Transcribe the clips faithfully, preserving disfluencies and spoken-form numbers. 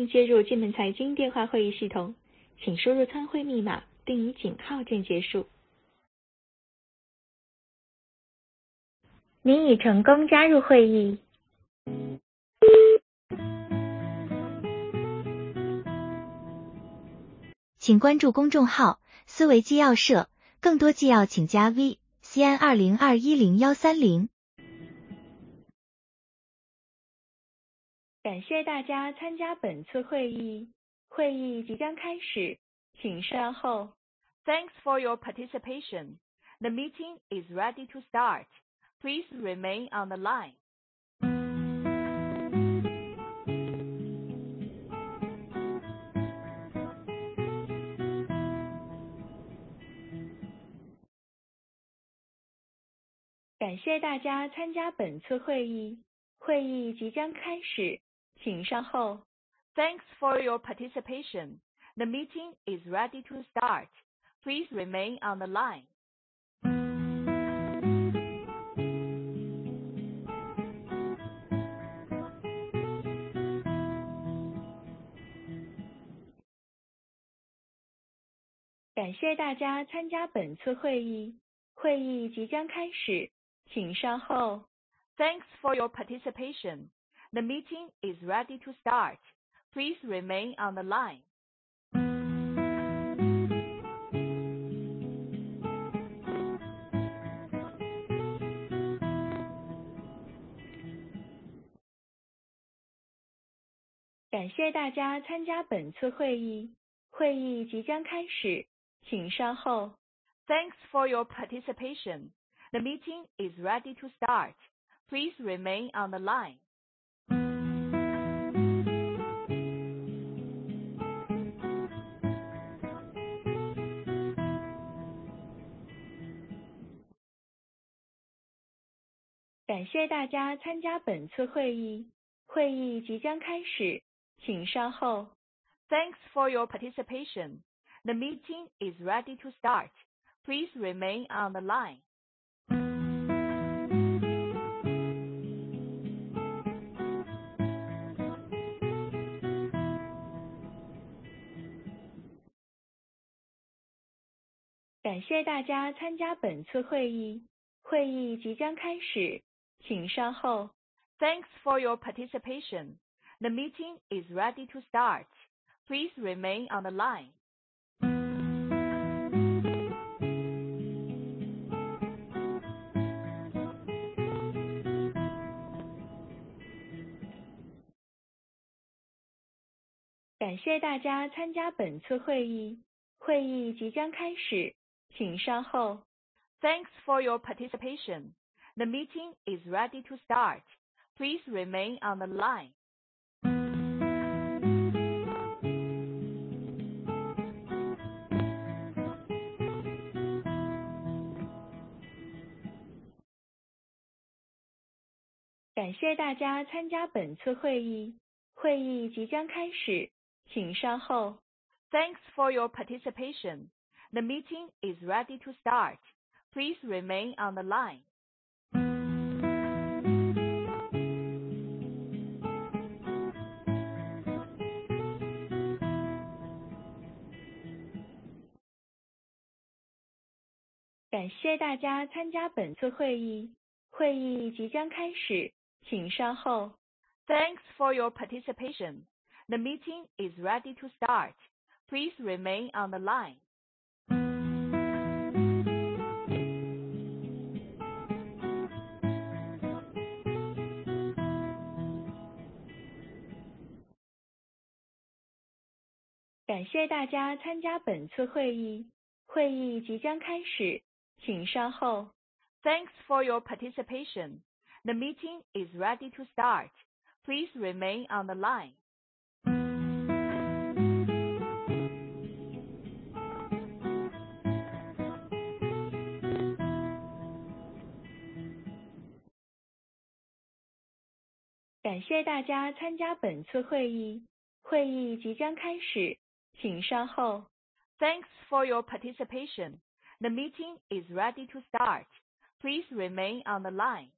您接入金门财经电话会议系统，请输入参会密码并以井号键结束。您已成功加入会议。 请关注公众号思维纪要社，更多纪要请加 V C N 二零二一零一三零。 感谢大家参加本次会议，会议即将开始，请稍后。 Thanks for your participation. The meeting is ready to start. Please remain on the line. 感谢大家参加本次会议，会议即将开始，请稍后。 Thanks for your participation. The meeting is ready to start. Please remain on the line. 感谢大家参加本次会议，会议即将开始，请稍后。Thanks for your participation. The meeting is ready to start. Please remain on the line. 感谢大家参加本次会议，会议即将开始，请稍后。Thanks for your participation. The meeting is ready to start. Please remain on the line. 感谢大家参加本次会议，会议即将开始，请稍后。Thanks for your participation. The meeting is ready to start. Please remain on the line. 感谢大家参加本次会议，会议即将开始，请稍后。Thanks for your participation. The meeting is ready to start. Please remain on the line. 感谢大家参加本次会议，会议即将开始，请稍后。Thanks for your participation. The meeting is ready to start. Please remain on the line. 感谢大家参加本次会议，会议即将开始，请稍后。Thanks for your participation. The meeting is ready to start. Please remain on the line. 感谢大家参加本次会议，会议即将开始，请稍后。Thanks for your participation. The meeting is ready to start. Please remain on the line. 感谢大家参加本次会议，会议即将开始，请稍后。Thanks for your participation. The meeting is ready to start. Please remain on the line. 感谢大家参加本次会议，会议即将开始，请稍后。Thanks for your participation. The meeting is ready to start. Please remain on the line.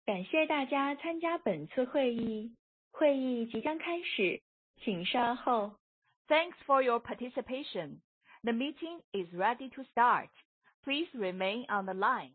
感谢大家参加本次会议，会议即将开始，请稍后。 Thanks for your participation. The meeting is ready to start. Please remain on the line.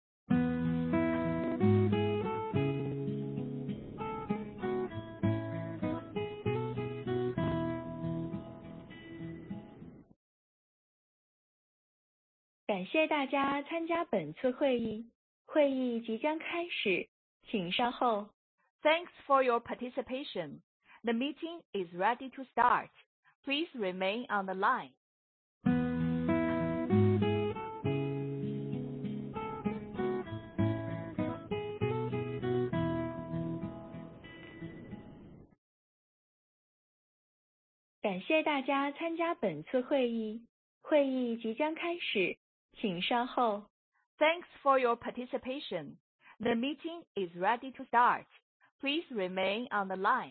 感谢大家参加本次会议，会议即将开始，请稍后。 Thanks for your participation. The meeting is ready to start. Please remain on the line. 感谢大家参加本次会议，会议即将开始，请稍后。Thanks for your participation. The meeting is ready to start. Please remain on the line.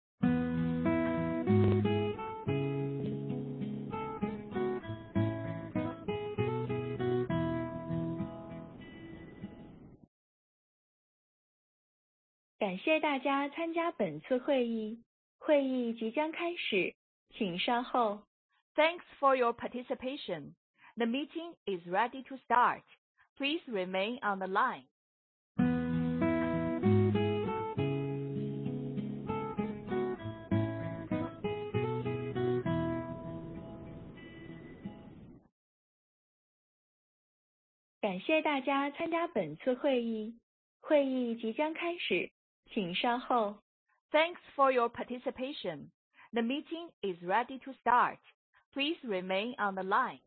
感谢大家参加本次会议，会议即将开始，请稍后。Thanks for your participation. The meeting is ready to start. Please remain on the line. 感谢大家参加本次会议，会议即将开始，请稍后。Thanks for your participation. The meeting is ready to start. Please remain on the line.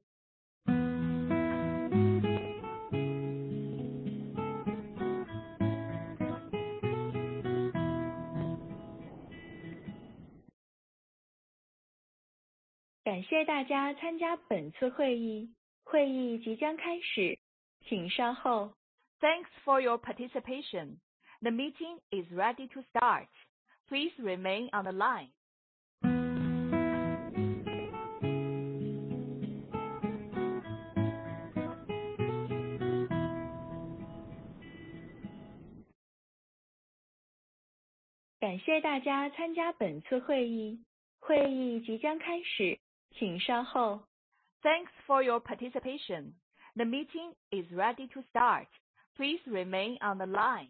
感谢大家参加本次会议，会议即将开始，请稍后。Thanks for your participation. The meeting is ready to start. Please remain on the line. 感谢大家参加本次会议，会议即将开始，请稍后。Thanks for your participation. The meeting is ready to start. Please remain on the line.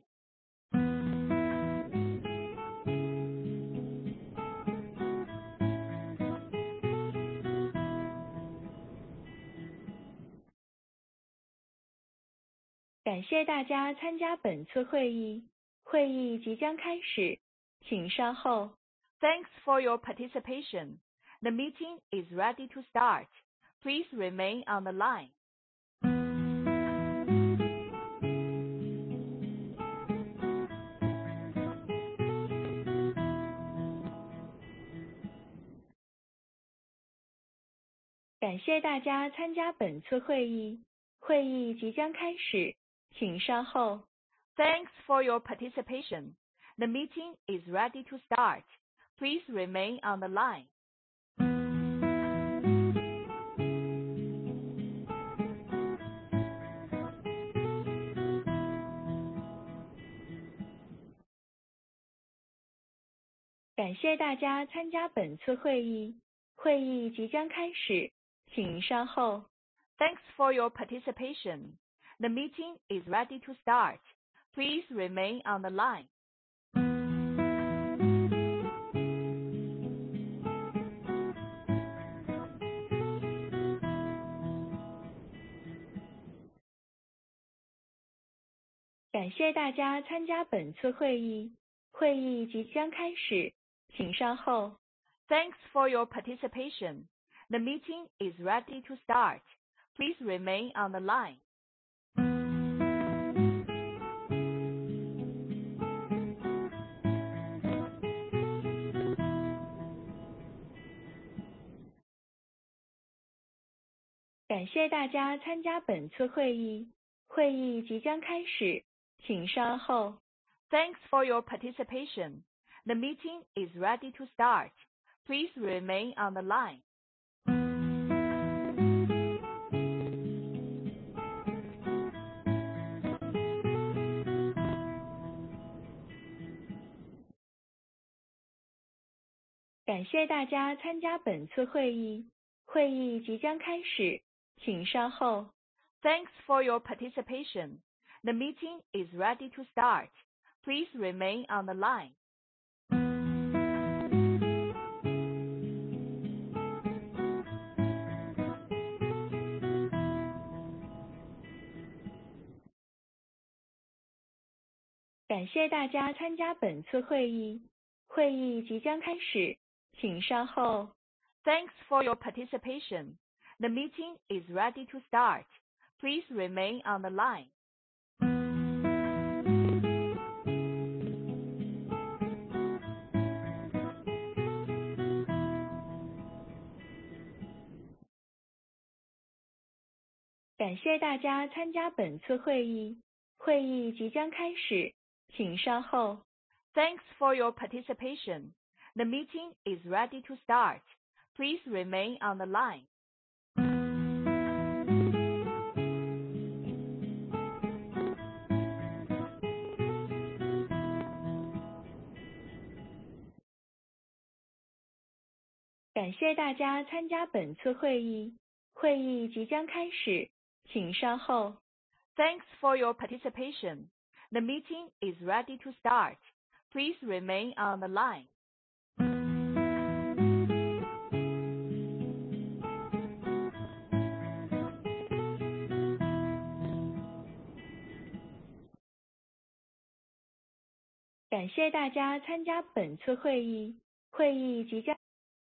感谢大家参加本次会议，会议即将开始，请稍后。Thanks for your participation. The meeting is ready to start. Please remain on the line. 感谢大家参加本次会议，会议即将开始，请稍后。Thanks for your participation. The meeting is ready to start. Please remain on the line. 感谢大家参加本次会议，会议即将开始，请稍后。Thanks for your participation. The meeting is ready to start. Please remain on the line. 感谢大家参加本次会议，会议即将开始，请稍后。Thanks for your participation. The meeting is ready to start. Please remain on the line. 感谢大家参加本次会议，会议即将开始，请稍后。Thanks for your participation. The meeting is ready to start. Please remain on the line. 感感谢大家参加本次会议，会议即将开始，请稍后。 Thanks for your participation. The meeting is ready to start. Please remain on the line. 感谢大家参加本次会议，会议即将开始，请稍后。 Thanks for your participation. The meeting is ready to start. Please remain on the line. 感谢大家参加本次会议，会议即将开始，请稍后。 Thanks for your participation. The meeting is ready to start. Please remain on the line. 感谢大家参加本次会议，会议即将开始，请稍后。 Thanks for your participation. The meeting is ready to start. Please remain on the line. 感谢大家参加本次会议，会议即将。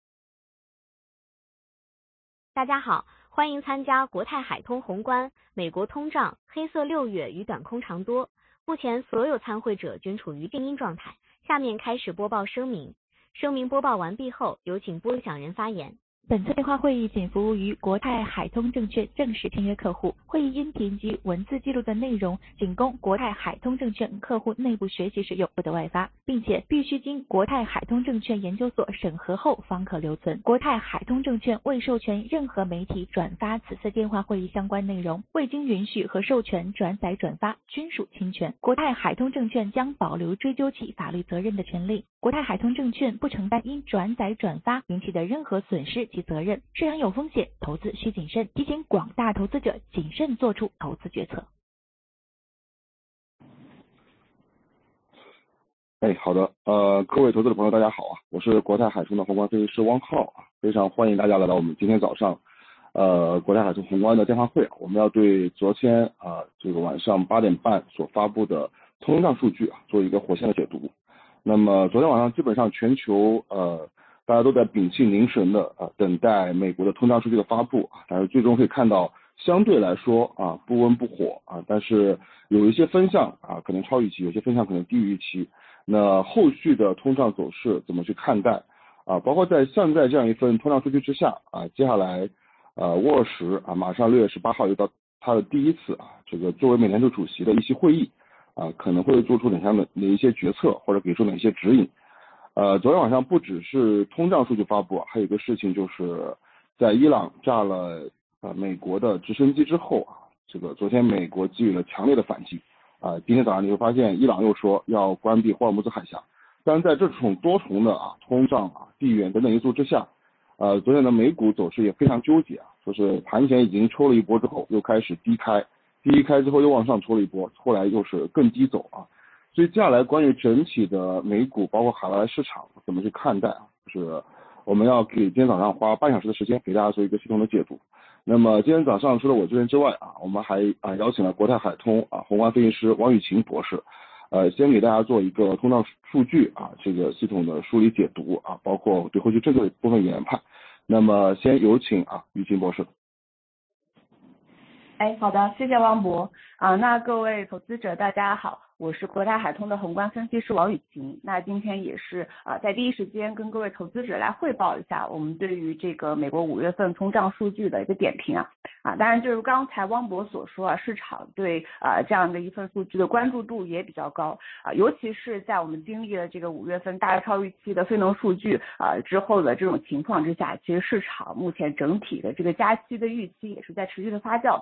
大家好，欢迎参加国泰海通宏观、美国通胀、黑色六月与短空长多。目前所有参会者均处于静音状态。下面开始播报声明。声明播报完毕后，有请播讲人发言。 本次电话会议仅服务于国泰海通证券正式签约客户，会议音频及文字记录的内容仅供国泰海通证券客户内部学习使用，不得外发，并且必须经国泰海通证券研究所审核后方可留存。国泰海通证券未授权任何媒体转发此次电话会议相关内容，未经允许和授权转载转发均属侵权。国泰海通证券将保留追究其法律责任的权利。国泰海通证券不承担因转载转发引起的任何损失及责任。市场有风险，投资需谨慎，提醒广大投资者谨慎做出投资决策。 哎，好的，呃，各位投资者朋友，大家好啊，我是国泰海通的宏观分析师汪浩啊，非常欢迎大家来到我们今天早上，呃，国泰海通宏观的电话会啊，我们要对昨天啊、呃、这个晚上八点半所发布的通胀数据啊做一个火线的解读。那么昨天晚上基本上全球呃大家都在屏气凝神的啊等待美国的通胀数据的发布啊，但是最终可以看到相对来说啊不温不火啊，但是有一些分项啊可能超预期，有些分项可能低于预期。那后续的通胀走势怎么去看待啊？包括在现在这样一份通胀数据之下啊，接下来呃沃尔什啊马上六月十八号又到他的第一次啊这个作为美联储主席的议息会议啊，可能会做出哪项的哪一些决策，或者给出哪些指引。呃，昨天晚上不只是通胀数据发布，还有一个事情就是在伊朗炸了呃美国的直升机之后啊，这个昨天美国给予了强烈的反击啊、呃，今天早上你会发现伊朗又说要关闭霍尔木兹海峡。但是在这种多重的啊通胀啊地缘等等因素之下，呃，昨天的美股走势也非常纠结啊，就是盘前已经抽了一波之后又开始低开，低开之后又往上抽了一波，后来又是更低走啊。所以接下来关于整体的美股包括海外市场怎么去看待啊，就是我们要给今天早上花半小时的时间给大家做一个系统的解读。那么今天早上除了我这边之外啊，我们还啊邀请了国泰海通啊宏观分析师王雨晴博士，呃先给大家做一个通胀数据啊这个系统的梳理解读啊，包括对后续政策部分研判。那么先有请啊雨晴博士。 哎，好的，谢谢汪博啊。那各位投资者大家好，我是国泰海通的宏观分析师王雨晴。那今天也是啊，在第一时间跟各位投资者来汇报一下我们对于这个美国五月份通胀数据的一个点评啊。啊，当然就是刚才汪博所说啊，市场对啊这样的一份数据的关注度也比较高啊，尤其是在我们经历了这个五月份大超预期的非农数据啊之后的这种情况之下，其实市场目前整体的这个加息的预期也是在持续的发酵。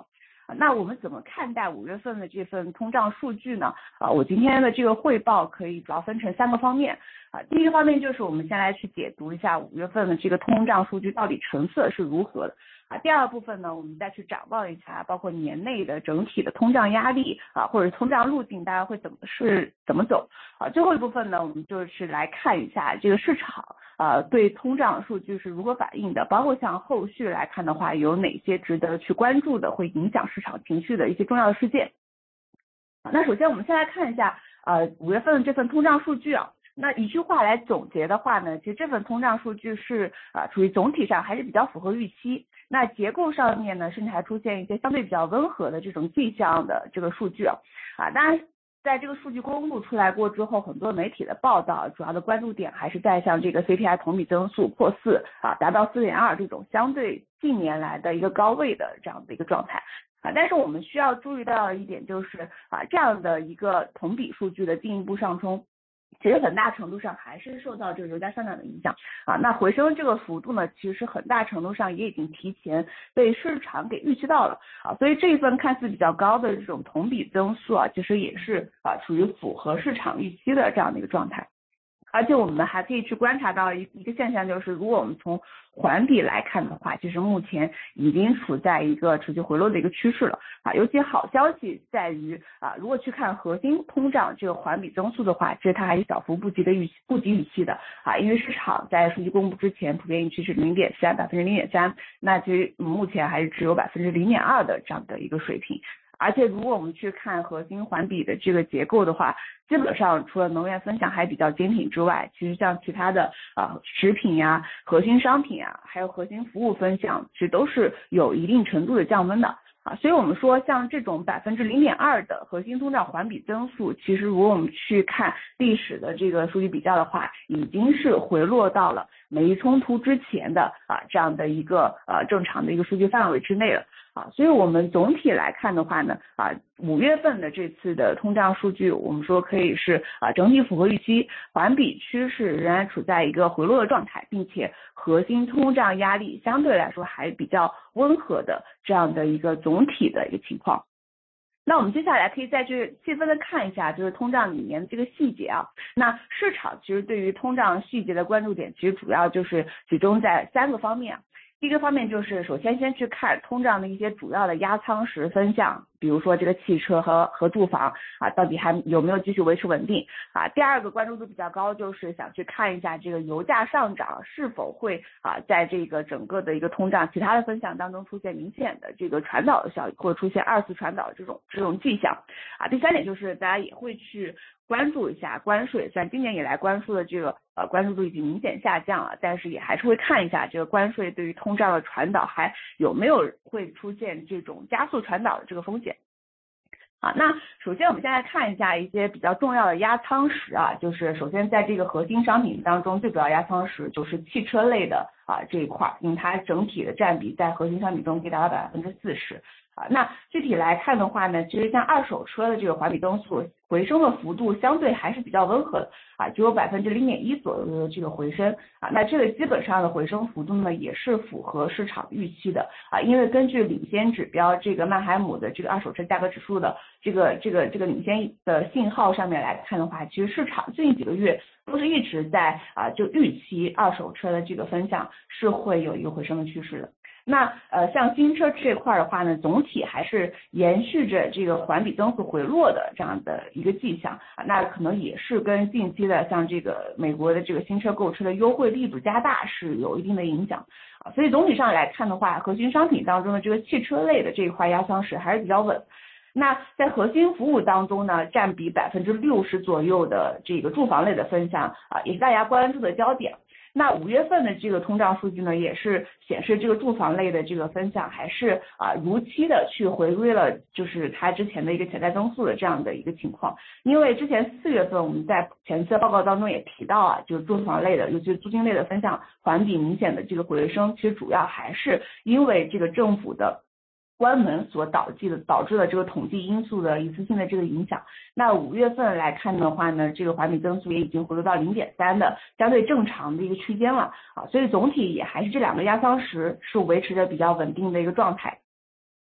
那我们怎么看待五月份的这份通胀数据呢？啊，我今天的这个汇报可以主要分成三个方面。啊，第一个方面就是我们先来去解读一下五月份的这个通胀数据到底成色是如何的。啊，第二部分呢，我们再去展望一下，包括年内的整体的通胀压力啊，或者通胀路径，大家会怎么是怎么走？啊，最后一部分呢，我们就是来看一下这个市场啊对通胀数据是如何反应的，包括像后续来看的话，有哪些值得去关注的，会影响市场情绪的一些重要的事件。那首先我们先来看一下呃五月份的这份通胀数据啊。那一句话来总结的话呢，其实这份通胀数据是啊处于总体上还是比较符合预期。那结构上面呢，甚至还出现一些相对比较温和的这种迹象的这个数据啊。啊，当然在这个数据公布出来过之后，很多媒体的报道主要的关注点还是在像这个 C P I 同比增速破四啊，达到 四点二 这种相对近年来的一个高位的这样的一个状态。啊，但是我们需要注意到一点就是啊，这样的一个同比数据的进一步上冲，其实很大程度上还是受到这个油价上涨的影响啊。那回升这个幅度呢，其实很大程度上也已经提前被市场给预期到了啊。所以这一份看似比较高的这种同比增速啊，其实也是啊处于符合市场预期的这样的一个状态。而且我们还可以去观察到一一个现象，就是如果我们从环比来看的话，其实目前已经处在一个持续回落的一个趋势了啊。尤其好消息在于啊，如果去看核心通胀这个环比增速的话，其实它还是小幅不及的预不及预期的啊，因为市场在数据公布之前普遍预期是零点三百分之零点三，那其实目前还是只有百分之零点二的这样的一个水平。而且如果我们去看核心环比的这个结构的话，基本上除了能源分享还比较坚挺之外，其实像其他的啊、呃、食品呀、核心商品啊，还有核心服务分享，其实都是有一定程度的降温的啊。所以我们说像这种百分之零点二的核心通胀环比增速，其实如果我们去看历史的这个数据比较的话，已经是回落到了美伊冲突之前的啊这样的一个呃正常的一个数据范围之内了。啊，所以我们总体来看的话呢，啊，五月份的这次的通胀数据，我们说可以是啊整体符合预期，环比趋势仍然处在一个回落的状态，并且核心通胀压力相对来说还比较温和的这样的一个总体的一个情况。那我们接下来可以再去细分的看一下，就是通胀里面的这个细节啊。那市场其实对于通胀细节的关注点，其实主要就是集中在三个方面啊。第一个方面就是首先先去看通胀的一些主要的压舱石分项，比如说这个汽车和和住房啊，到底还有没有继续维持稳定啊？第二个关注度比较高，就是想去看一下这个油价上涨是否会啊在这个整个的一个通胀其他的分项当中出现明显的这个传导的效应，或者出现二次传导这种这种迹象啊。第三点就是大家也会去关注一下关税，虽然今年以来关税的这个呃关注度已经明显下降了，但是也还是会看一下这个关税对于通胀的传导还有没有会出现这种加速传导的这个风险。啊，那首先我们现在看一下一些比较重要的压舱石啊，就是首先在这个核心商品当中，最主要压舱石就是汽车类的啊这一块，因为它整体的占比在核心商品中可以达到百分之四十。啊，那具体来看的话呢，其实像二手车的这个环比增速回升的幅度相对还是比较温和的啊，只有百分之零点一左右的这个回升啊，那这个基本上的回升幅度呢也是符合市场预期的啊，因为根据领先指标这个曼海姆的这个二手车价格指数的这个这个这个领先的信号上面来看的话，其实市场最近几个月都是一直在啊就预期二手车的这个分项是会有一个回升的趋势的。那呃，像新车这块的话呢，总体还是延续着这个环比增速回落的这样的一个迹象啊，那可能也是跟近期的像这个美国的这个新车购车的优惠力度加大是有一定的影响啊，所以总体上来看的话，核心商品当中的这个汽车类的这一块压舱石还是比较稳。那在核心服务当中呢，占比百分之六十左右的这个住房类的分项啊，也是大家关注的焦点。那五月份的这个通胀数据呢，也是显示这个住房类的这个分项还是啊如期的去回归了，就是它之前的一个潜在增速的这样的一个情况。因为之前四月份我们在前期的报告当中也提到啊，就是住房类的，尤其是租金类的分项环比明显的这个回升，其实主要还是因为这个政府的关门所导致的导致的这个统计因素的一次性的这个影响。那五月份来看的话呢，这个环比增速也已经回落到零点三的相对正常的一个区间了啊，所以总体也还是这两个压舱石是维持着比较稳定的一个状态。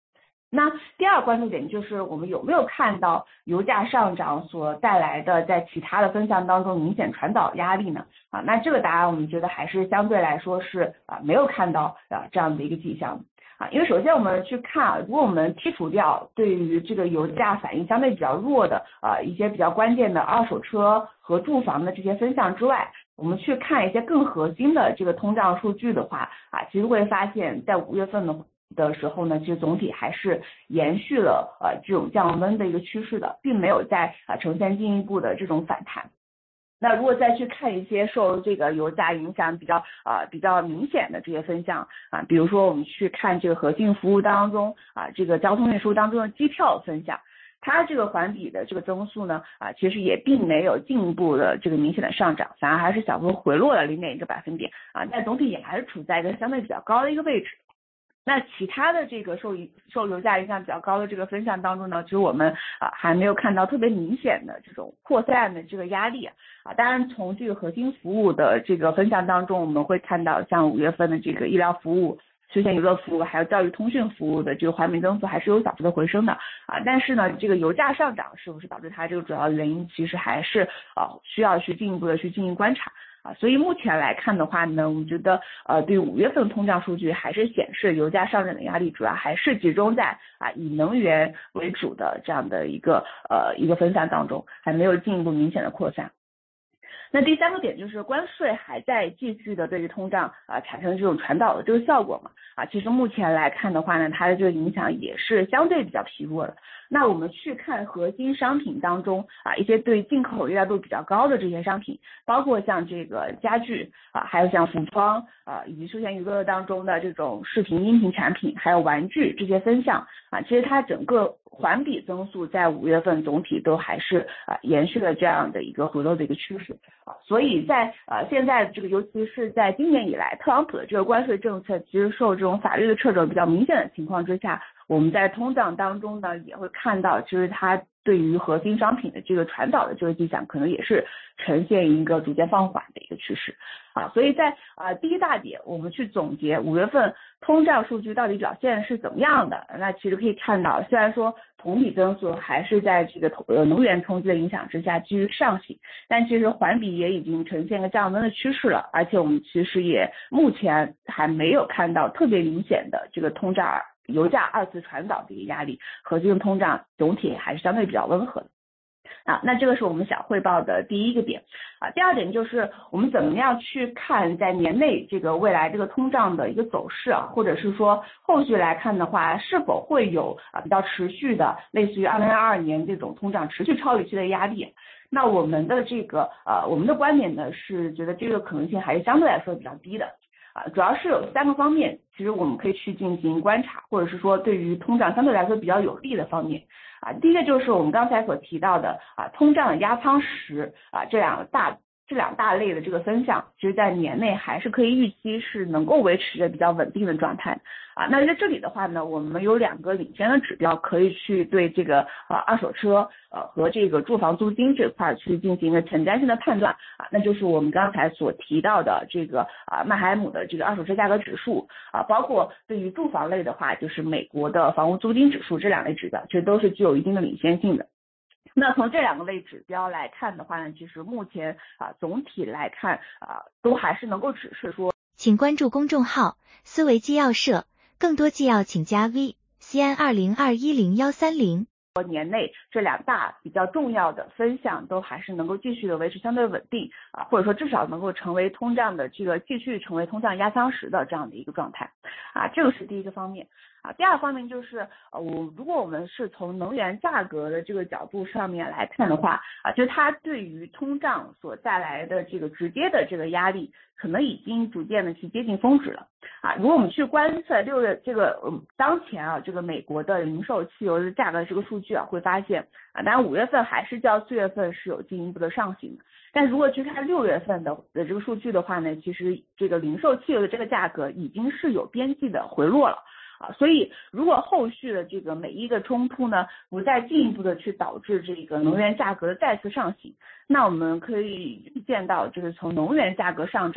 那第二关注点就是我们有没有看到油价上涨所带来的在其他的分项当中明显传导压力呢？啊，那这个答案我们觉得还是相对来说是啊没有看到啊这样的一个迹象啊，因为首先我们去看啊，如果我们剔除掉对于这个油价反应相对比较弱的啊一些比较关键的二手车和住房的这些分项之外，我们去看一些更核心的这个通胀数据的话啊，其实会发现在五月份的的时候呢，其实总体还是延续了呃这种降温的一个趋势的，并没有在啊呈现进一步的这种反弹。那如果再去看一些受这个油价影响比较啊、呃、比较明显的这些分项啊，比如说我们去看这个核心服务当中啊，这个交通运输当中的机票分项，它这个环比的这个增速呢啊，其实也并没有进一步的这个明显的上涨，反而还是小幅回落了零点一个百分点啊，但总体也还是处在一个相对比较高的一个位置。那其他的这个受受油价影响比较高的这个分项当中呢，其实我们啊还没有看到特别明显的这种扩散的这个压力啊。当然，从这个核心服务的这个分项当中，我们会看到像五月份的这个医疗服务、休闲娱乐服务还有教育通讯服务的这个环比增速还是有小幅的回升的啊。但是呢，这个油价上涨是不是导致它这个主要原因，其实还是啊需要去进一步的去进行观察。啊，所以目前来看的话呢，我们觉得呃，对五月份通胀数据还是显示油价上涨的压力主要还是集中在啊以能源为主的这样的一个呃一个分项当中，还没有进一步明显的扩散。那第三个点就是关税还在继续的对于通胀啊产生这种传导的这个效果嘛啊，其实目前来看的话呢，它的这个影响也是相对比较疲弱的。那我们去看核心商品当中啊一些对进口依赖度比较高的这些商品，包括像这个家具啊，还有像服装啊，以及休闲娱乐当中的这种视频音频产品，还有玩具这些分项啊，其实它整个环比增速在五月份总体都还是啊延续了这样的一个回落的一个趋势啊，所以在呃现在这个尤其是在今年以来，特朗普的这个关税政策其实受这种法律的掣肘比较明显的情况之下，我们在通胀当中呢也会看到，其实它对于核心商品的这个传导的这个迹象，可能也是呈现一个逐渐放缓的一个趋势啊。所以在啊、呃、第一大点，我们去总结五月份通胀数据到底表现是怎么样的，那其实可以看到，虽然说同比增速还是在这个呃能源冲击的影响之下继续上行，但其实环比也已经呈现一个降温的趋势了，而且我们其实也目前还没有看到特别明显的这个通胀油价二次传导的一个压力，核心通胀总体还是相对比较温和的啊。那这个是我们想汇报的第一个点啊。第二点就是我们怎么样去看在年内这个未来这个通胀的一个走势啊，或者是说后续来看的话，是否会有啊比较持续的类似于二零二二年这种通胀持续超预期的压力。那我们的这个呃我们的观点呢是觉得这个可能性还是相对来说比较低的。啊，主要是有三个方面，其实我们可以去进行观察，或者是说对于通胀相对来说比较有利的方面啊。第一个就是我们刚才所提到的啊，通胀的压舱石啊，这两个大这两大类的这个分项，其实在年内还是可以预期是能够维持着比较稳定的状态啊。那在这里的话呢，我们有两个领先的指标可以去对这个呃二手车呃和这个住房租金这块去进行一个前瞻性的判断啊，那就是我们刚才所提到的这个啊曼海姆的这个二手车价格指数啊，包括对于住房类的话，就是美国的房屋租金指数，这两类指标其实都是具有一定的领先性的。那从这两个类指标来看的话呢，其实目前啊总体来看啊都还是能够指示说， 请关注公众号思维纪要社，更多纪要请加 V C N 二零二一零幺三零。 年内这两大比较重要的分项都还是能够继续的维持相对稳定啊，或者说至少能够成为通胀的这个继续成为通胀压舱石的这样的一个状态啊，这个是第一个方面啊。第二方面就是呃，我如果我们是从能源价格的这个角度上面来看的话啊，就是它对于通胀所带来的这个直接的这个压力，可能已经逐渐的去接近峰值了啊。如果我们去观测六月这个嗯当前啊这个美国的零售汽油的价格这个数据啊，会发现啊，当然五月份还是较四月份是有进一步的上行的，但如果去看六月份的的这个数据的话呢，其实这个零售汽油的这个价格已经是有边际的回落了啊，所以如果后续的这个每一个冲突呢，不再进一步的去导致这个能源价格的再次上行，那我们可以预见到，就是从能源价格上涨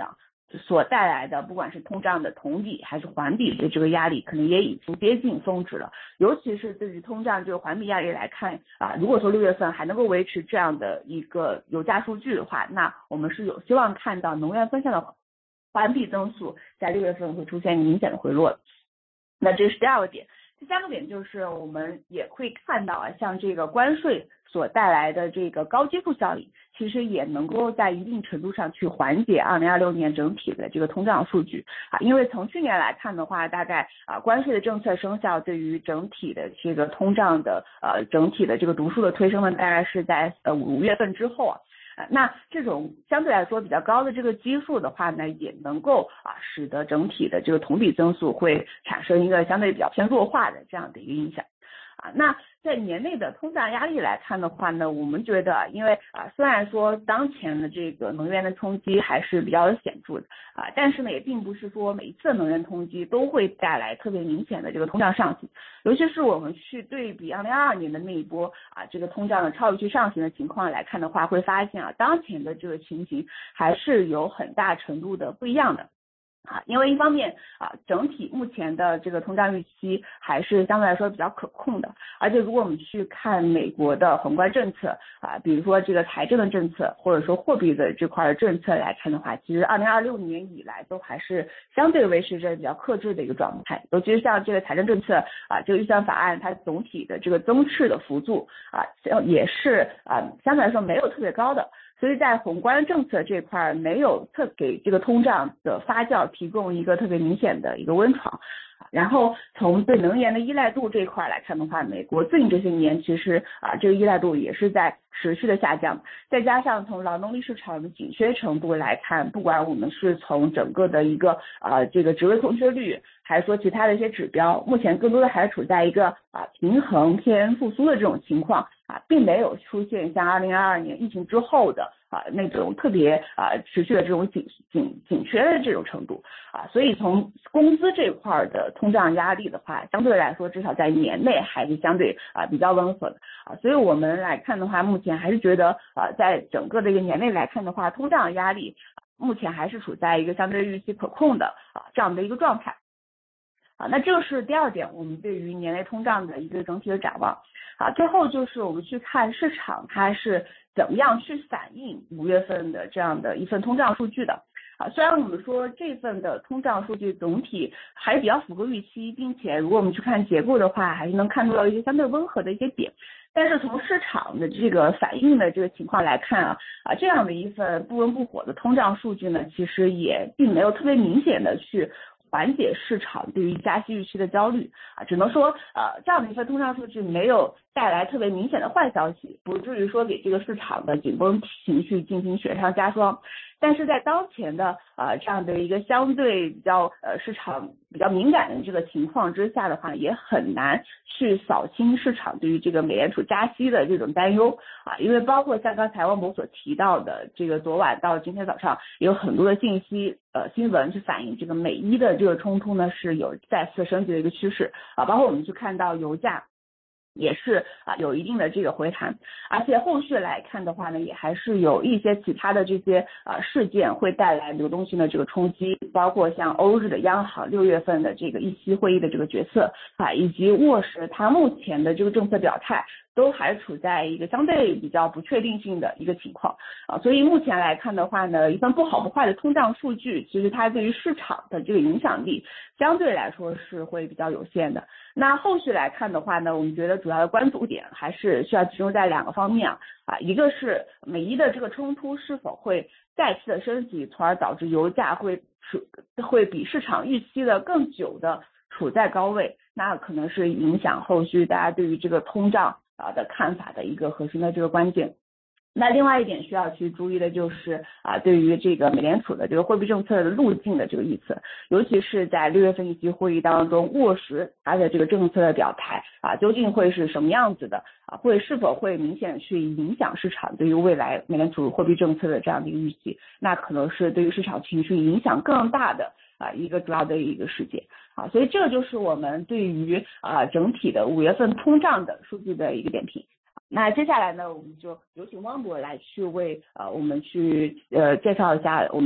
所带来的不管是通胀的同比还是环比的这个压力，可能也已经接近峰值了。尤其是对于通胀这个环比压力来看啊，如果说六月份还能够维持这样的一个油价数据的话，那我们是有希望看到能源分项的环比增速在六月份会出现明显的回落的。那这是第二个点。第三个点就是我们也会看到啊，像这个关税所带来的这个高基数效应，其实也能够在一定程度上去缓解二零二六年整体的这个通胀数据啊。因为从去年来看的话，大概啊关税的政策生效对于整体的这个通胀的呃整体的这个读数的推升呢，大概是在呃五月份之后啊。呃，那这种相对来说比较高的这个基数的话呢，也能够啊使得整体的这个同比增速会产生一个相对比较偏弱化的这样的一个影响。啊，那在年内的通胀压力来看的话呢，我们觉得，因为啊，虽然说当前的这个能源的冲击还是比较显著的啊，但是呢，也并不是说每一次能源冲击都会带来特别明显的这个通胀上行。尤其是我们去对比二零二二年的那一波啊，这个通胀的超预期上行的情况来看的话，会发现啊，当前的这个情形还是有很大程度的不一样的。啊，因为一方面啊，整体目前的这个通胀预期还是相对来说比较可控的，而且如果我们去看美国的宏观政策啊，比如说这个财政的政策或者说货币的这块的政策来看的话，其实二零二六年以来都还是相对维持着比较克制的一个状态，尤其是像这个财政政策啊，这个预算法案它总体的这个增赤的幅度啊，也是啊相对来说没有特别高的。所以在宏观政策这块没有特给这个通胀的发酵提供一个特别明显的一个温床。然后从对能源的依赖度这一块来看的话，美国最近这些年其实啊这个依赖度也是在持续的下降，再加上从劳动力市场的紧缺程度来看，不管我们是从整个的一个啊这个职位空缺率，还是说其他的一些指标，目前更多的还是处在一个啊平衡偏复苏的这种情况啊，并没有出现像二零二二年疫情之后的啊那种特别啊持续的这种紧紧紧缺的这种程度啊，所以从工资这块的通胀压力的话，相对来说至少在年内还是相对啊比较温和的啊，所以我们来看的话，目前还是觉得啊在整个这个年内来看的话，通胀压力目前还是处在一个相对预期可控的啊这样的一个状态。啊，那这是第二点，我们对于年内通胀的一个整体的展望。啊，最后就是我们去看市场它是怎么样去反映五月份的这样的一份通胀数据的。啊，虽然我们说这份的通胀数据总体还是比较符合预期，并且如果我们去看结构的话，还是能看出到一些相对温和的一些点。但是从市场的这个反应的这个情况来看啊，啊这样的一份不温不火的通胀数据呢，其实也并没有特别明显的去缓解市场对于加息预期的焦虑啊，只能说呃这样的一份通胀数据没有带来特别明显的坏消息，不至于说给这个市场的紧绷情绪进行雪上加霜。但是在当前的呃这样的一个相对比较呃市场比较敏感的这个情况之下的话，也很难去扫清市场对于这个美联储加息的这种担忧啊，因为包括像刚才汪博所提到的，这个昨晚到今天早上也有很多的信息呃新闻去反映这个美伊的这个冲突呢是有再次升级的一个趋势啊，包括我们去看到油价也是啊有一定的这个回弹，而且后续来看的话呢，也还是有一些其他的这些啊事件会带来流动性的这个冲击，包括像欧日的央行六月份的这个议息会议的这个决策啊，以及沃什它目前的这个政策表态，都还处在一个相对比较不确定性的一个情况啊，所以目前来看的话呢，一份不好不坏的通胀数据，其实它对于市场的这个影响力相对来说是会比较有限的。那后续来看的话呢，我们觉得主要的关注点还是需要集中在两个方面啊，啊，一个是美伊的这个冲突是否会再次的升级，从而导致油价会处会比市场预期的更久的处在高位，那可能是影响后续大家对于这个通胀啊的看法的一个核心的这个关键。那另外一点需要去注意的就是啊，对于这个美联储的这个货币政策的路径的这个预测，尤其是在六月份议息会议当中，沃什它的这个政策的表态啊，究竟会是什么样子的啊？会是否会明显去影响市场对于未来美联储货币政策的这样的一个预期？那可能是对于市场情绪影响更大的啊一个主要的一个事件啊，所以这就是我们对于啊整体的五月份通胀的数据的一个点评。那接下来呢，我们就有请汪博来去为呃我们去呃介绍一下我们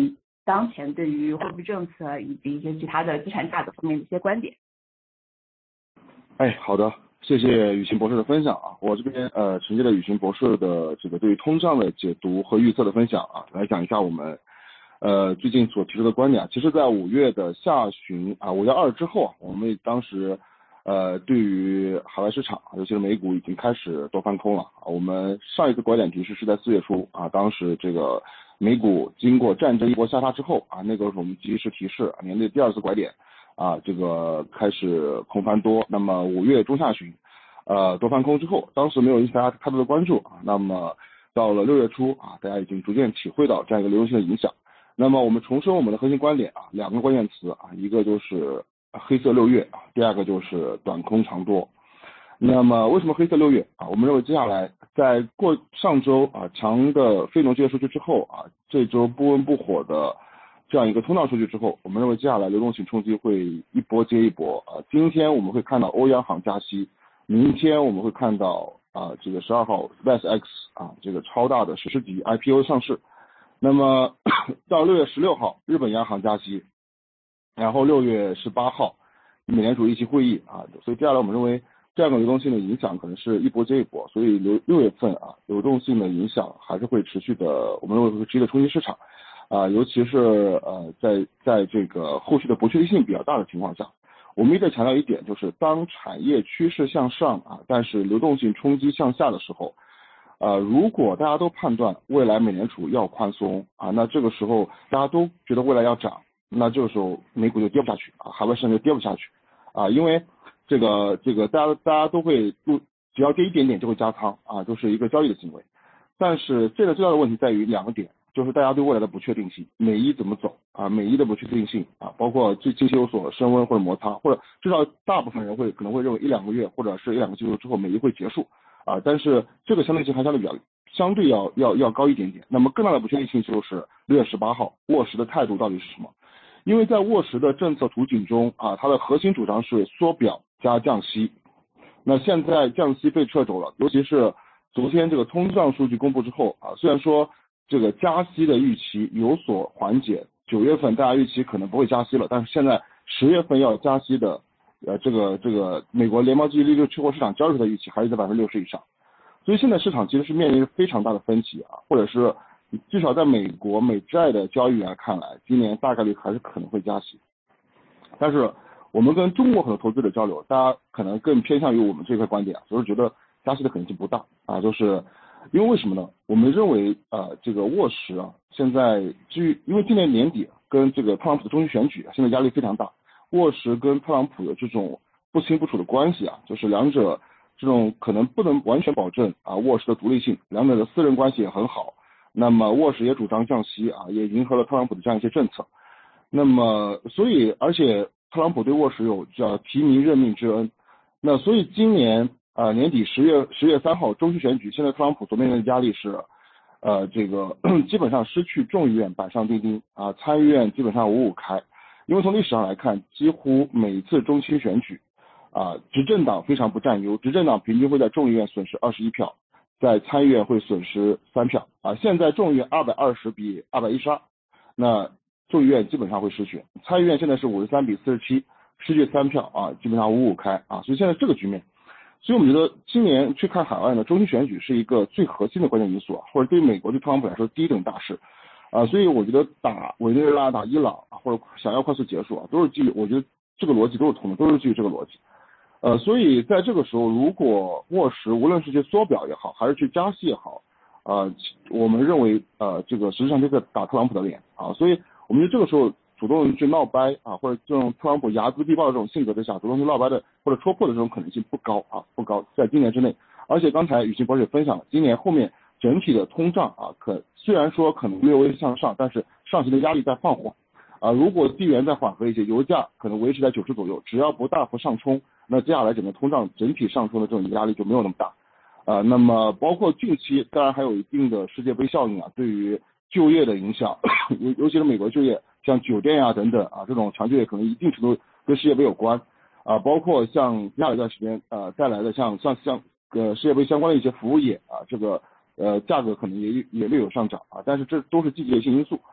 当前对于货币政策以及一些其他的资产价格方面的一些观点。 哎，好的，谢谢雨晴博士的分享啊。我这边呃承接了雨晴博士的这个对于通胀的解读和预测的分享啊，来讲一下我们呃最近所提出的观点啊。其实，在五月的下旬啊，五月二之后啊，我们当时呃对于海外市场，尤其是美股已经开始多翻空了啊。我们上一次拐点提示是在四月初啊，当时这个美股经过战争一波下杀之后啊，那个时候我们及时提示年内第二次拐点。啊，这个开始空翻多，那么五月中下旬，呃，多翻空之后，当时没有引起大家太多的关注啊。那么到了六月初啊，大家已经逐渐体会到这样一个流动性的影响。那么我们重申我们的核心观点啊，两个关键词啊，一个就是黑色六月啊，第二个就是短空长多。那么为什么黑色六月啊？我们认为接下来在过上周啊强的非农就业数据之后啊，这周不温不火的这样一个通胀数据之后，我们认为接下来流动性冲击会一波接一波啊。今天我们会看到欧央行加息，明天我们会看到啊这个十二号 SpaceX 啊这个超大的史诗级 I P O 上市。那么到六月十六号日本央行加息，然后六月十八号美联储议息会议啊，所以接下来我们认为这样的流动性的影响可能是一波接一波，所以六六月份啊流动性的影响还是会持续的，我们认为会持续的冲击市场。啊，尤其是呃，在在这个后续的不确定性比较大的情况下，我们一直强调一点，就是当产业趋势向上啊，但是流动性冲击向下的时候，呃，如果大家都判断未来美联储要宽松啊，那这个时候大家都觉得未来要涨，那这个时候美股就跌不下去啊，海外市场就跌不下去啊，因为这个这个大家大家都会入，只要跌一点点就会加仓啊，就是一个交易的行为。但是这个最大的问题在于两个点。就是大家对未来的不确定性，美伊怎么走啊？美伊的不确定性啊，包括最近期有所升温或者摩擦，或者至少大部分人会可能会认为一两个月或者是一两个季度之后美伊会结束啊，但是这个相对性还相对比较相对要要要高一点点。那么更大的不确定性就是六月十八号沃什的态度到底是什么？因为在沃什的政策图景中啊，它的核心主张是缩表加降息，那现在降息被撤走了，尤其是昨天这个通胀数据公布之后啊，虽然说这个加息的预期有所缓解，九月份大家预期可能不会加息了，但是现在十月份要加息的，呃，这个这个美国联邦基金利率期货市场交易出的预期还是在百分之六十以上，所以现在市场其实是面临非常大的分歧啊，或者是至少在美国美债的交易员看来，今年大概率还是可能会加息，但是我们跟中国很多投资者交流，大家可能更偏向于我们这块观点啊，就是觉得加息的可能性不大啊，就是。因为为什么呢？我们认为呃这个沃什啊，现在至于因为今年年底跟这个特朗普的中期选举啊，现在压力非常大。沃什跟特朗普的这种不清不楚的关系啊，就是两者这种可能不能完全保证啊沃什的独立性，两者的私人关系也很好。那么沃什也主张降息啊，也迎合了特朗普的这样一些政策。那么所以而且特朗普对沃什有叫提名任命之恩。那所以今年。呃，年底十月十月三号中期选举，现在特朗普所面临的压力是，呃，这个基本上失去众议院板上钉钉啊，参议院基本上五五开，因为从历史上来看，几乎每次中期选举，啊，执政党非常不占优，执政党平均会在众议院损失二十一票，在参议院会损失三票啊，现在众议院二百二十比二百一十二，那众议院基本上会失去，参议院现在是五十三比四十七，失去三票啊，基本上五五开啊，所以现在这个局面。所以我们觉得今年去看海外呢，中期选举是一个最核心的关键因素啊，或者对美国对特朗普来说第一等大事啊，所以我觉得打委内瑞拉、打伊朗啊，或者想要快速结束啊，都是基于我觉得这个逻辑都是通的，都是基于这个逻辑。呃，所以在这个时候，如果沃什无论是去缩表也好，还是去加息也好，呃，我们认为呃这个实际上就在打特朗普的脸啊，所以我们觉得这个时候。主动去闹掰啊，或者这种特朗普睚眦必报的这种性格之下，主动去闹掰的或者戳破的这种可能性不高啊，不高，在今年之内。而且刚才雨晴博士也分享了，今年后面整体的通胀啊，可虽然说可能略微向上，但是上行的压力在放缓啊。如果地缘再缓和一些，油价可能维持在九十左右，只要不大幅上冲，那接下来整个通胀整体上冲的这种压力就没有那么大啊。那么包括近期，当然还有一定的世界杯效应啊，对于就业的影响，尤尤其是美国就业。像酒店啊等等啊，这种长就业可能一定程度跟世界杯有关啊，包括像接下来一段时间呃带来的像像像呃世界杯相关的一些服务业啊，这个呃价格可能也也略有上涨啊，但是这都是季节性因素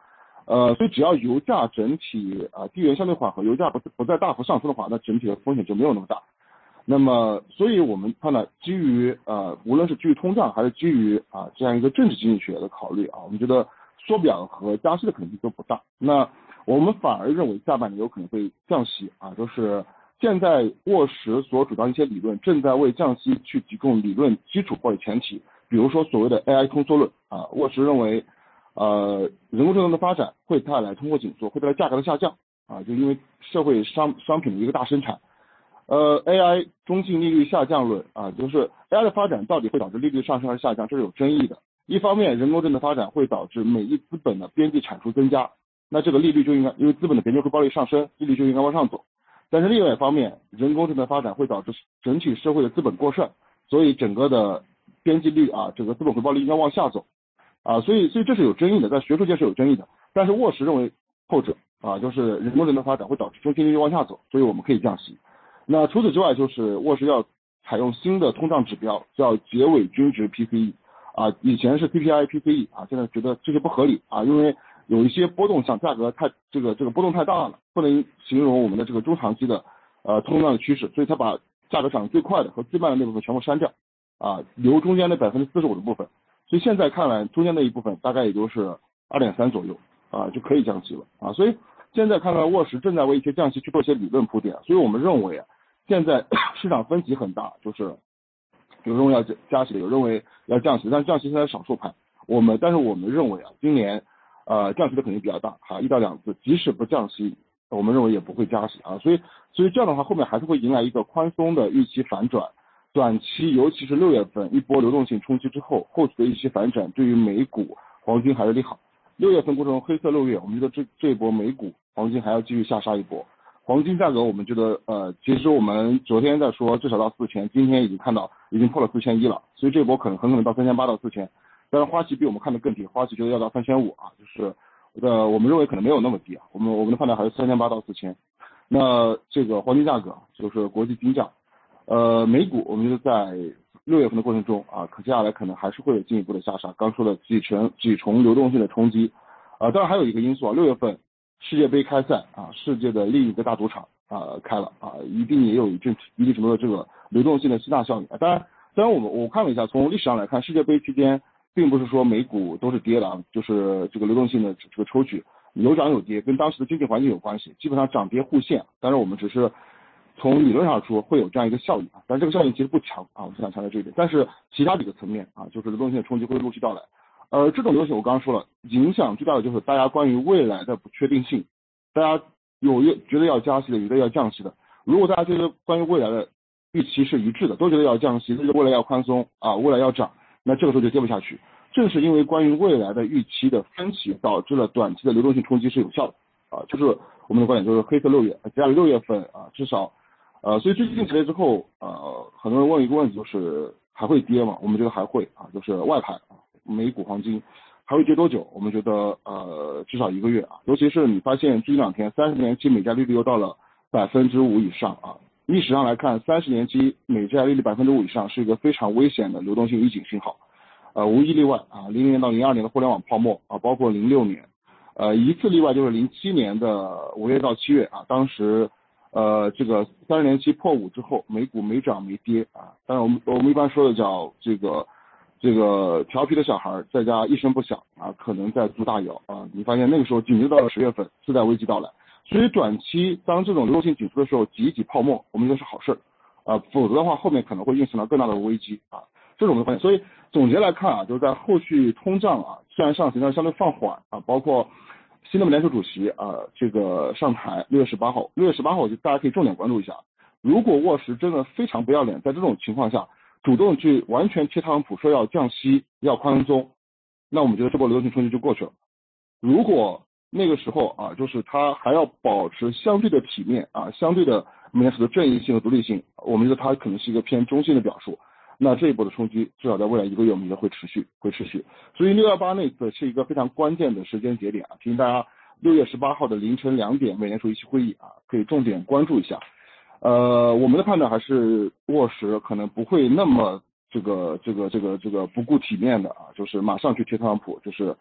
呃，所以只要油价整体啊、呃、地缘相对缓和，油价不不再大幅上升的话，那整体的风险就没有那么大。那么，所以我们判断，基于呃，无论是基于通胀，还是基于啊这样一个政治经济学的考虑啊，我们觉得缩表和加息的可能性都不大。那我们反而认为下半年有可能会降息啊，就是现在沃什所主张一些理论正在为降息去提供理论基础或者前提，比如说所谓的 A I 通缩论啊，沃什认为，呃，人工智能的发展会带来通货紧缩，会带来价格的下降啊，就因为社会商商品的一个大生产。呃 ，A I 中性利率下降论啊，就是 A I 的发展到底会导致利率上升还是下降，这是有争议的。一方面，人工智能的发展会导致每一资本的边际产出增加，那这个利率就应该，因为资本的边际回报率上升，利率就应该往上走。但是另外一方面，人工智能的发展会导致整体社会的资本过剩，所以整个的边际率啊，整个资本回报率应该往下走啊，所以所以这是有争议的，在学术界是有争议的。但是沃什认为后者啊，就是人工智能的发展会导致中性利率往下走，所以我们可以降息。那除此之外，就是沃什要采用新的通胀指标，叫结尾均值 P C E 啊，以前是 C P I P C E 啊，现在觉得这些不合理啊，因为有一些波动，像价格太这个这个波动太大了，不能形容我们的这个中长期的呃通胀的趋势，所以他把价格涨得最快的和最慢的那部分全部删掉啊，留中间的百分之四十五的部分，所以现在看来中间那一部分大概也就是二点三左右啊，就可以降息了啊，所以现在看到沃什正在为一些降息去做一些理论铺垫，所以我们认为啊。现在市场分歧很大，就是有认为要加息的，有认为要降息，但是降息现在少数派。我们但是我们认为啊，今年呃降息的肯定比较大，哈，一到两次，即使不降息，我们认为也不会加息啊。所以所以这样的话，后面还是会迎来一个宽松的预期反转。短期尤其是六月份一波流动性冲击之后，后续的一些反转对于美股、黄金还是利好。六月份过程黑色六月，我们觉得这这一波美股、黄金还要继续下杀一波。黄金价格我们觉得呃，其实我们昨天在说至少到四千，今天已经看到已经破了四千一了，所以这波可能很可能到三千八到四千，但是花旗比我们看的更低，花旗觉得要到三千五啊，就是呃我们认为可能没有那么低啊，我们我们的判断还是三千八到四千。那这个黄金价格就是国际金价，呃美股我们觉得在六月份的过程中啊，可接下来可能还是会有进一步的下杀，刚说的几重几重流动性的冲击啊，当然还有一个因素啊，六月份。世界杯开赛啊，世界的另一个大赌场啊开了啊，一定也有一定一定程度的这个流动性的吸纳效应啊。当然，当然我们我看了一下，从历史上来看，世界杯期间并不是说美股都是跌的啊，就是这个流动性的这个抽取有涨有跌，跟当时的经济环境有关系，基本上涨跌互现。当然我们只是从理论上说会有这样一个效应啊，但这个效应其实不强啊，我想强调这一点。但是其他几个层面啊，就是流动性的冲击会陆续到来。呃，这种流动性我刚刚说了，影响最大的就是大家关于未来的不确定性，大家有觉得要加息的，有的要降息的。如果大家觉得关于未来的预期是一致的，都觉得要降息，都觉得未来要宽松啊，未来要涨，那这个时候就跌不下去。正是因为关于未来的预期的分歧，导致了短期的流动性冲击是有效的啊，就是我们的观点就是黑色六月，接下来六月份啊，至少呃，所以最近几个月之后，呃，很多人问一个问题，就是还会跌吗？我们觉得还会啊，就是外盘啊。美股黄金还会跌多久？我们觉得呃至少一个月啊，尤其是你发现最近两天三十年期美债利率又到了百分之五以上啊，历史上来看，三十年期美债利率百分之五以上是一个非常危险的流动性预警信号，呃无一例外啊，零零年到零二年的互联网泡沫啊，包括零六年，呃一次例外就是零七年的五月到七月啊，当时呃这个三十年期破五之后，美股没涨没跌啊，当然我们我们一般说的叫这个。这个调皮的小孩在家一声不响啊，可能在租大窑啊。你发现那个时候紧接着到了十月份，次贷危机到来，所以短期当这种流动性紧缩的时候挤一挤泡沫，我们觉得是好事啊，否则的话后面可能会运行到更大的危机啊，这是我们的观点。所以总结来看啊，就是在后续通胀啊虽然上行，但是相对放缓啊，包括新的美联储主席啊这个上台六月十八号，六月十八号就大家可以重点关注一下，如果沃什真的非常不要脸，在这种情况下。主动去完全贴特朗普说要降息要宽松，那我们觉得这波流动性冲击就过去了。如果那个时候啊，就是他还要保持相对的体面啊，相对的美联储的正义性和独立性，我们觉得它可能是一个偏中性的表述。那这一波的冲击至少在未来一个月我们觉得会持续会持续。所以六一八那次是一个非常关键的时间节点啊，提醒大家六月十八号的凌晨两点美联储议息会议啊，可以重点关注一下。呃，我们的判断还是沃什可能不会那么这个这个这个这个不顾体面的啊，就是马上去贴特朗普，就是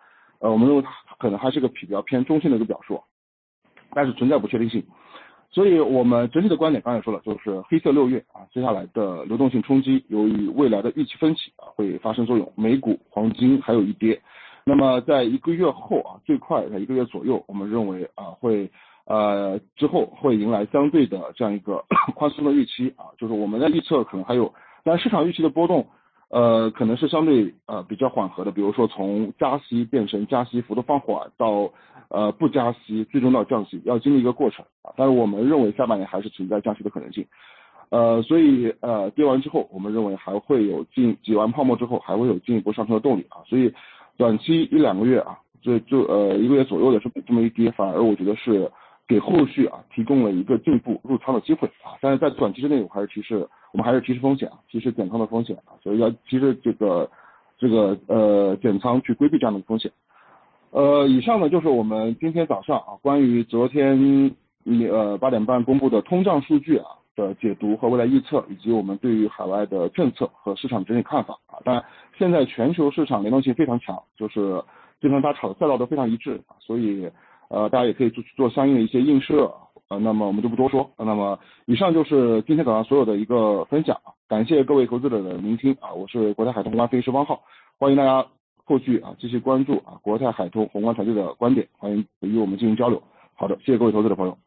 呃，我们认为它可能还是个比较偏中性的一个表述，但是存在不确定性。所以我们整体的观点刚才说了，就是黑色六月啊，接下来的流动性冲击，由于未来的预期分歧啊会发生作用，美股、黄金还有一跌。那么在一个月后啊，最快在一个月左右，我们认为啊会呃之后会迎来相对的这样一个宽松的预期啊，就是我们在预测可能还有，但市场预期的波动呃可能是相对呃比较缓和的，比如说从加息变成加息幅度放缓到呃不加息，最终到降息，要经历一个过程啊。但是我们认为下半年还是存在降息的可能性，呃，所以呃跌完之后，我们认为还会有进挤完泡沫之后还会有进一步上升的动力啊。所以短期一两个月啊，就就呃一个月左右的这么这么一跌，反而我觉得是给后续啊提供了一个进一步入仓的机会啊。但是在短期之内，我还是提示我们还是提示风险啊，提示减仓的风险啊，所以要提示这个这个呃减仓去规避这样的风险。呃，以上呢就是我们今天早上啊关于昨天呃八点半公布的通胀数据啊的解读和未来预测，以及我们对于海外的政策和市场整体看法啊。当然，现在全球市场联动性非常强，就是基本上大家炒的赛道都非常一致，所以呃大家也可以做做相应的一些映射。呃，那么我们就不多说。那么以上就是今天早上所有的一个分享，感谢各位投资者的聆听啊，我是国泰海通宏观分析师汪浩，欢迎大家后续啊继续关注啊国泰海通宏观团队的观点，欢迎与我们进行交流。好的，谢谢各位投资者朋友。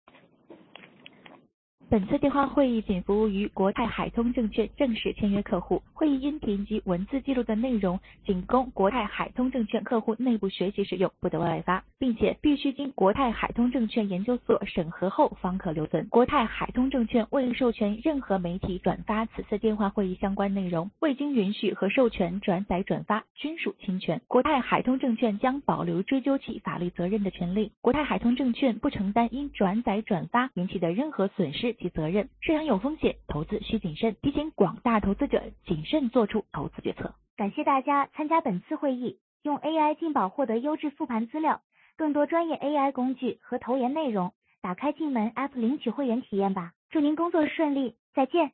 本次电话会议仅服务于国泰海通证券正式签约客户，会议音频及文字记录的内容仅供国泰海通证券客户内部学习使用，不得外发，并且必须经国泰海通证券研究所审核后方可留存。国泰海通证券未授权任何媒体转发此次电话会议相关内容，未经允许和授权转载转发均属侵权。国泰海通证券将保留追究其法律责任的权利。国泰海通证券不承担因转载转发引起的任何损失及责任。市场有风险，投资需谨慎，提醒广大投资者谨慎做出投资决策。 感谢大家参加本次会议，用 A I 进宝获得优质复盘资料，更多专业 A I 工具和投研内容，打开进门 App 领取会员体验吧。祝您工作顺利，再见。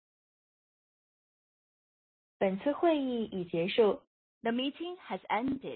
本次会议已结束。 The meeting has ended.